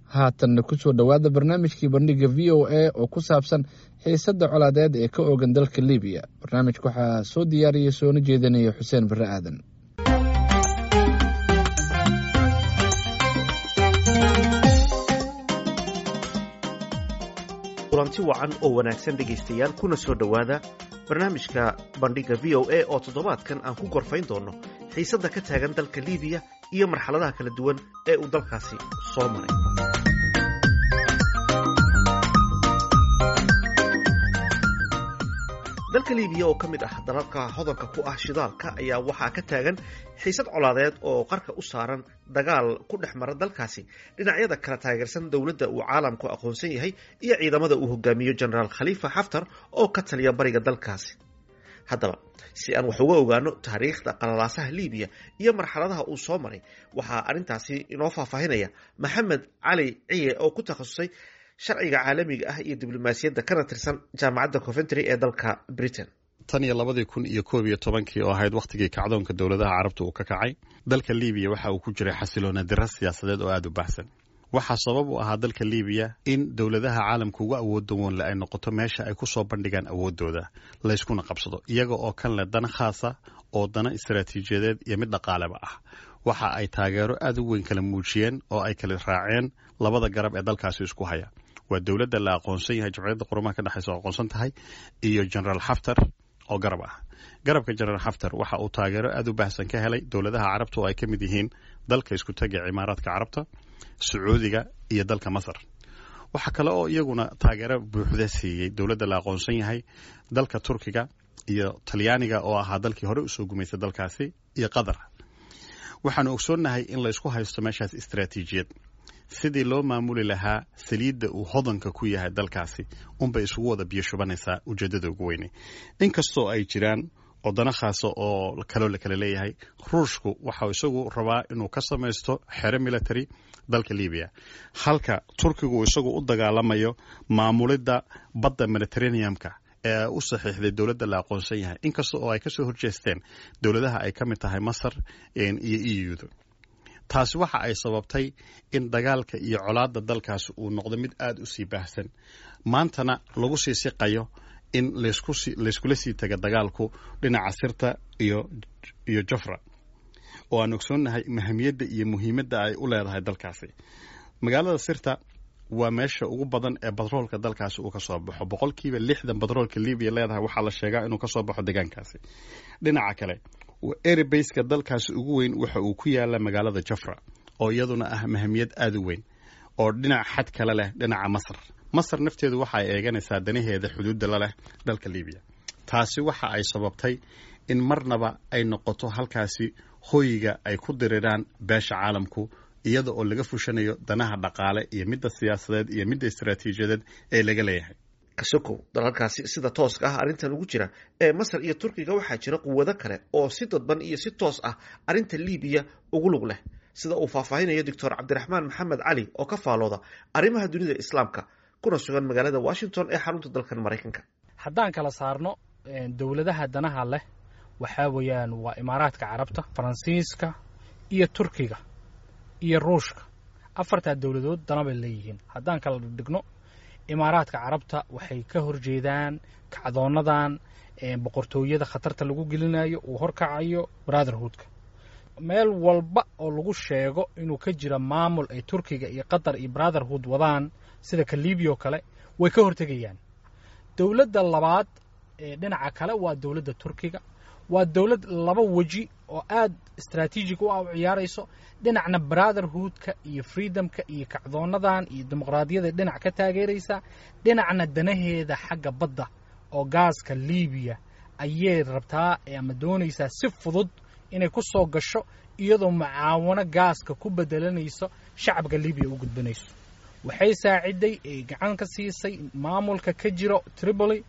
haatanna ku soo dhowaada barnaamijkii bandhiga v o a oo ku saabsan xiisadda colaadeed ee ka oogan dalka libiya. barnaamijka waxaa soo diyaariyey soona jeedinaya xuseen barre aadan. kulanti wacan oo wanaagsan dhegaystayaal, kuna soo dhowaada barnaamijka bandhiga v o a oo toddobaadkan aan ku gorfayn doono xiisadda ka taagan dalka libiya iyo marxaladaha kala duwan ee uu dalkaasi soo maray. dalka libiya oo ka mid ah dalalka hodanka ku ah shidaalka ayaa waxaa ka taagan xiisad colaadeed oo qarka u saaran dagaal ku dhex mara dalkaasi dhinacyada kala taageersan dowladda uu caalamku aqoonsan yahay iyo ciidamada uu hogaamiyo jenaraal khalifa xaftar oo ka taliya bariga dalkaasi. haddaba si aan wax uga ogaano taariikhda qalalaasaha libiya iyo marxaladaha uu soo maray, waxaa arrintaasi inoo faahfaahinaya maxamed cali ciye oo ku takhasusay sharciga caalamiga ah iyo diblomaasiyadda kana tirsan jaamacadda Coventry ee dalka Britain. tan iyo 2011 oo ahayd waqtigii kacdoonka dowladaha carabta uu ka kacay, dalka Liibiya waxa uu ku jiray xasiloona darro siyaasadeed oo aad u baxsan. waxa sabab u ahaa dalka Liibiya in dowladaha caalamku uga awood doon ay noqoto meesha ay ku soo bandhigaan awoodooda la iskuna qabsado, iyaga oo kan leh dan khaasa oo dana istiraatiijiyadeed iyo mid dhaqaaleba ah. waxa ay taageero aad u weyn kala muujiyeen oo ay kala raaceen labada garab ee dalkaasi isku haya. waa dowladda la aqoonsan yahay, Jamciyadda Quruumaha ka dhaxaysa oo aqoonsan tahay, iyo General Haftar oo garab ah. garabka General Haftar waxa uu taageero aad u baahsan ka helay dowladaha carabta oo ay ka mid yihiin dalka isku taga Imaaraadka Carabta, Sacuudiga iyo dalka Masar. waxa kale oo iyaguna taageero buuxda siiyay dowladda la aqoonsan yahay dalka Turkiga iyo Talyaaniga oo ahaa dalkii hore u soo gumaysay dalkaasi, iyo Qatar. waxaanu ogsoonahay in la isku haysto meeshaas istiraatiijiyad sidii loo maamuli lahaa saliidda uu hodanka ku yahay dalkaasi unbay isugu wada biyo shubanaysaa ujeeddada ugu weyne. inkastoo ay jiraan wadano khaasa oo kaloo la kala leeyahay, ruushku waxau isagu rabaa inuu ka samaysto xero military dalka Liibiya, halka Turkigu isagu u dagaalamayo maamulidda badda Mediterranean-ka ee u saxiixday dowladda la aqoonsan yahay, inkastoo oo ay ka soo horjeesteen dowladaha ay ka mid tahay Masar iyo EU-da. taasi waxa ay sababtay in dagaalka iyo colaadda dalkaasi uu noqdo mid aad u sii baahsan. maantana lagu sii siqayo in layskula sii taga dagaalku dhinaca sirta iyo Jafra, oo aan ogsoonnahay mahamiyadda iyo muhiimadda ay u leedahay dalkaasi. magaalada sirta waa meesha ugu badan ee batroolka dalkaasi uu ka soo baxo. 60% batroolka Liibiya leedahay waxaa la sheegaa inuu ka soo baxo deegaankaasi. dhinaca kale, airbase-ka dalkaasi ugu weyn waxa uu ku yaala magaalada Jafra, oo iyaduna ah mahamiyad aad u weyn oo dhinac xad kale leh dhinaca Masar. Masar nafteedu waxa ay eeganaysaa danaheeda xuduudda la leh dalka Liibiya. taasi waxa ay sababtay in marnaba ay noqoto halkaasi hoyga ay ku diriraan beesha caalamku, iyada oo laga fushanayo danaha dhaqaale iyo midda siyaasadeed iyo midda istiraatiijiyadeed ee laga leeyahay. kasokow dalalkaasi sida tooska ah arrintan ugu jira ee Masar iyo Turkiga waxaa jira quwado kale oo si dadban iyo si toos ah arrinta Liibiya ugu lug leh, sida uu faahfaahinayo Dr. Cabdiraxmaan Maxamed Cali oo ka faalooda arrimaha dunida islaamka kuna sugan magaalada Washington ee xarunta dalkan Mareykanka. haddaan kala saarno dowladaha danaha leh, waxaa weeyaan waa Imaaraadka Carabta, Faransiiska iyo Turkiga iyo Ruushka. afartaa dowladood dana bay leeyihiin. haddaan kala dhigno, Imaaraadka Carabta waxay ka horjeedaan kacdoonadan boqortooyada khatarta lagu gelinayo uu horkacayo Brotherhood-ka. meel walba oo lagu sheego inuu ka jira maamul ay Turkiga iyo Qatar iyo Brotherhood wadaan sida ka Liibiya oo kale, way ka hortegayaan. dowladda labaad ee dhinaca kale waa dowladda Turkiga. waa dowlad laba waji oo aad istiraatiijig u ah u ciyaarayso. dhinacna Brotherhood-ka iyo Freedom-ka iyo kacdoonadan iyo dimuqraadiyada dhinac ka taageeraysa, dhinacna danaheeda xagga badda oo gaaska Liibiya ayay rabtaa ama doonaysaa si fudud inay ku soo gasho, iyadoo mucaawano gaaska ku bedelanayso shacabka Liibiya u gudbanayso. waxay saaciday gacan ka siisay maamulka ka jiro Tripoli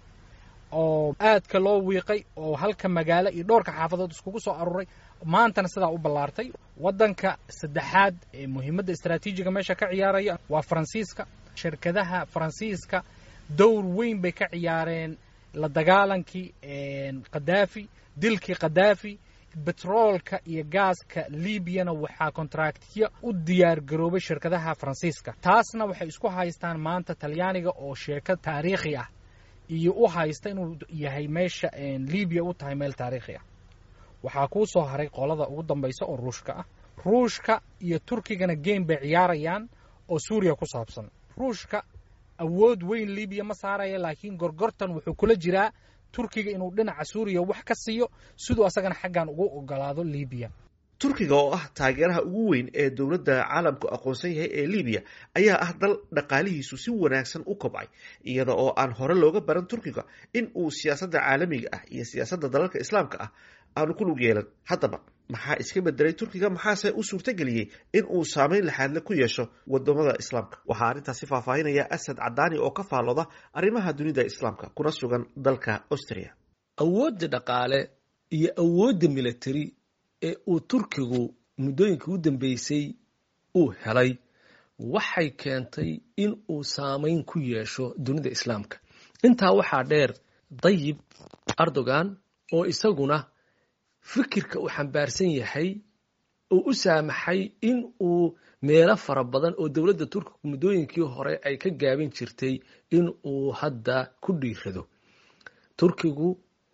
oo aadka loo wiiqay, oo halka magaalo iyo dhowrka xaafadood iskugu soo aruuray, maantana sidaa u ballaartay. waddanka saddexaad ee muhiimadda istiraatiijiga meesha ka ciyaaraya waa Faransiiska. shirkadaha Faransiiska dowr weyn bay ka ciyaareen la dagaalankii Qadaafi, dilkii Qadaafi betroolka iyo gaaska liibiyana waxaa kontraktiya u diyaar garoobay shirkadaha faransiiska. taasna waxay isku haystaan maanta talyaaniga oo sheeko taariikhi ah iyo u haysta inuu yahay meesha liibiya u tahay meel taariikhi ah. waxaa kuu soo haray qolada ugu dambaysa oo ruushka ah. ruushka iyo turkigana game bay ciyaarayaan oo suuriya ku saabsan. ruushka awood weyn liibiya ma saaraya, laakiin gorgortan wuxuu kula jiraa turkiga inuu dhinaca suuriya wax ka siiyo siduu asagana xaggan ugu ogolaado liibiya. turkiga oo ah taageeraha ugu weyn ee dowladda caalamku aqoonsan yahay ee liibiya ayaa ah dal dhaqaalihiisu si wanaagsan u kobcay, iyada oo aan hore looga baran turkiga in uu siyaasadda caalamiga ah iyo siyaasadda dalalka islaamka ah aanu ku lug yeelan. haddaba maxaa iska bedelay turkiga, maxaase u suurtageliyey in uu saameyn laxaadle ku yeesho wadamada islaamka? waxaa arrintaasi faahfaahinaya asad cadaani oo ka faallooda arrimaha dunida islaamka kuna sugan dalka Austria. awoodda dhaqaale iyo awoodda military ee uu turkigu muddooyinkii u dambeysay uu helay waxay keentay in uu saameyn ku yeesho dunida islaamka. intaa waxaa dheer Tayyip Erdogan oo isaguna fikirka uu xambaarsan yahay uu u saamaxay in uu meelo fara badan oo dowladda turkiga muddooyinkii hore ay ka gaabin jirtay in uu hadda ku dhiirado. turkigu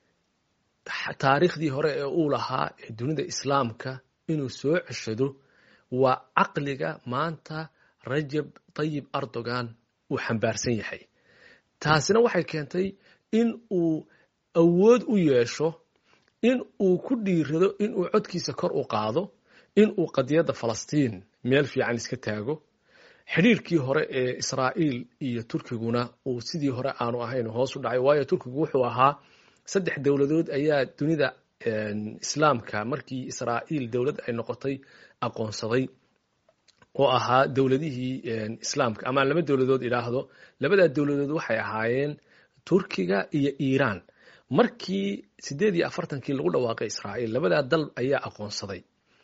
taariikhdii hore ee uu lahaa ee dunida islaamka inuu soo ceshado waa caqliga maanta Rajab Tayyip Erdogan uu xambaarsan yahay. taasina waxay keentay in uu awood u yeesho in uu ku dhiirado in uu codkiisa kor u qaado, in uu qadiyadda Falastiin meel fiican iska taago. xiriirkii hore ee Israa'iil iyo Turkiguna uu sidii hore aanu ahayn hoos u dhacay, waayo Turkigu wuxuu ahaa 3 dowladood ayaa dunida islaamka markii Israa'iil dowlad ay noqotay aqoonsaday oo ahaa dowladihii islaamka, ama 2 dowladood ilaahdo. labada dowladood waxay ahaayeen Turkiga iyo Iiraan. markii 48kii lagu dhawaaqay Israa'iil, labada dal ayaa aqoonsaday.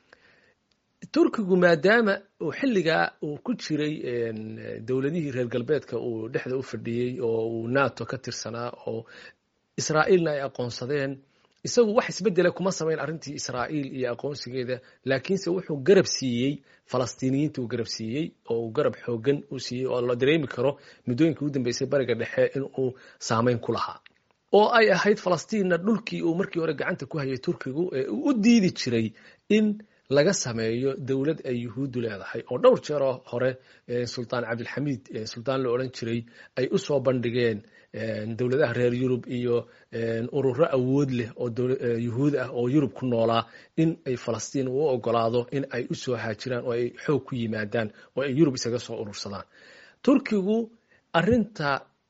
turkigu maadaama uu xilligaa uu ku jiray dowladihii reer galbeedka uu dhexda u fadhiyey oo uu NATO ka tirsanaa oo Israa'iilna ay aqoonsadeen, isagu wax isbedela kuma samayn arrintii Israa'iil iyo aqoonsigeeda, laakiinse wuxuu garab siiyey Falastiiniyiinta, uu garab siiyey oo uu garab xoogan u siiyey oo la dareemi karo muddooyinkii ugu dambeysay bariga dhexe in uu saameyn ku lahaa, oo ay ahayd Falastiinna dhulkii uu markii hore gacanta ku hayay turkigu ee uu u diidi jiray in laga sameeyo dowlad ay yuhuuddu leedahay. oo dhowr jeer hore sultaan cabdilxamiid sultaan la odhan jiray ay u soo bandhigeen dowladaha reer Yurub iyo ururo awood leh oo yuhuud ah oo Yurub ku noolaa in ay Falastiin u ogolaado in ay u soo haajiraan oo ay xoog ku yimaadaan oo ay Yurub isaga soo urursadaan. turkigu arrinta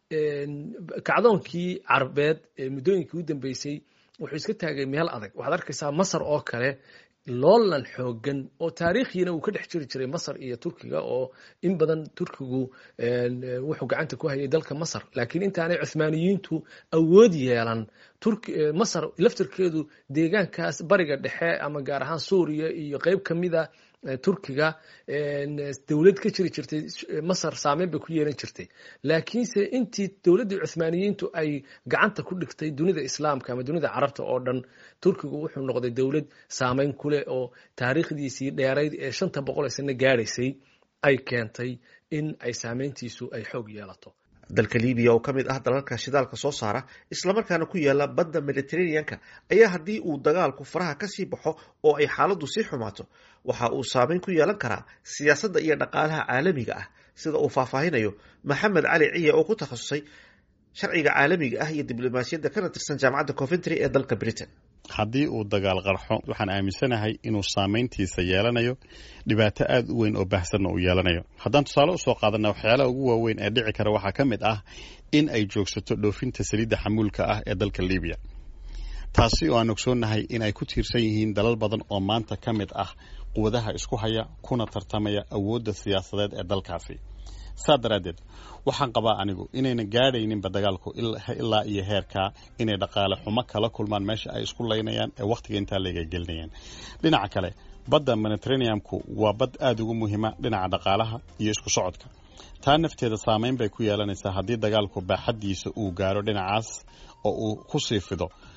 kacdoonkii Carbeed ee muddooyinkii u dambeysay wuxuu iska taagay meel adag. waxaad arkaysaa Masar oo kale loolan xoogan oo taariikhiina uu ka dhex jiri jiray Masar iyo Turkiga, oo in badan turkigu wuxuu gacanta ku hayay dalka Masar, laakiin intaanay Cuthmaaniyiintu awood yeelan Masar laftirkeedu deegaankaas bariga dhexe ama gaar ahaan Suuriya iyo qayb kamida turkiga dowlad ka jiri jirtay Masar saameyn bay ku yeelan jirtay. laakiinse intii dowladda Cuthmaaniyiintu ay gacanta ku dhigtay dunida islaamka ama dunida carabta oo dhan, turkigu wuxuu noqday dowlad saameyn ku leh oo taariikhdiisii dheerayd ee 500 sano gaaraysay ay keentay in ay saameyntiisu ay xoog yeelato. dalka liibiya oo ka mid ah dalalka shidaalka soo saara islamarkaana ku yaala badda Mediterranean-ka ayaa haddii uu dagaalku faraha ka sii baxo oo ay xaaladdu sii xumaato waxa uu saameyn ku yeelan karaa siyaasadda iyo dhaqaalaha caalamiga ah, sida uu faahfaahinayo Maxamed Cali Ciye oo ku takhasusay sharciga caalamiga ah iyo diblomaasiyadda kana tirsan jaamacadda Coventry ee dalka Britain. haddii uu dagaal qarxo waxaan aaminsanahay inuu saameyntiisa yeelanayo dhibaato aad u weyn oo baahsan oo yeelanayo. haddaan tusaale u soo qaadana waxyaalaha ugu waaweyn ee dhici kara waxaa ka mid ah in ay joogsato dhoofinta saliidda xamuulka ah ee dalka Liibiya, taasi oo aan ogsoonahay in ay ku tiirsan yihiin dalal badan oo maanta ka mid ah quwadaha isku haya kuna tartamaya awoodda siyaasadeed ee dalkaasi. saa daraaddeed waxaan qabaa anigu inayna gaadhayninba dagaalku ilaa iyo heerkaa inay dhaqaale xumo kala kulmaan meesha ay isku laynayaan ee wakhtiga intaa leega gelinayaan. dhinaca kale badda Mediterranean-ku waa bad aad ugu muhiima dhinaca dhaqaalaha iyo isku socodka. taa nafteeda saameyn bay ku yeelanaysaa haddii dagaalku baaxaddiisa uu gaaro dhinacaas oo uu ku sii fido.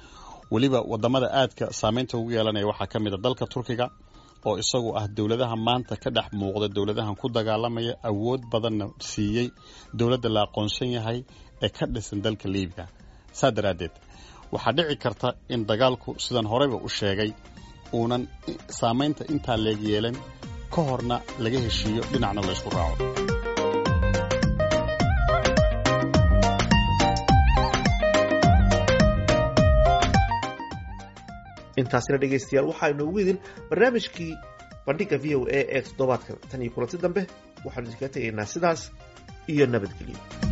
weliba wadamada aadka saameynta ugu yeelanaya waxaa ka mid a dalka turkiga oo isagu ah dowladaha maanta ka dhex muuqda dowladahan ku dagaalamaya awood badanna siiyey dowladda la aqoonsan yahay ee ka dhisan dalka liibiya saa daraaddeed waxaa dhici karta in dagaalku sidan horeyba u sheegay uunan saamaynta intaa leeg yeelan ka horna laga heshiiyo dhinacna la isku raaco. intaasina dhegaystayaal waxaa inoogu idin barnaamijkii bandhiga v o a ee toddobaadkan tan iyo kulanti dambe waxaanu idinkaga tegaynaa sidaas iyo nabadgelyo.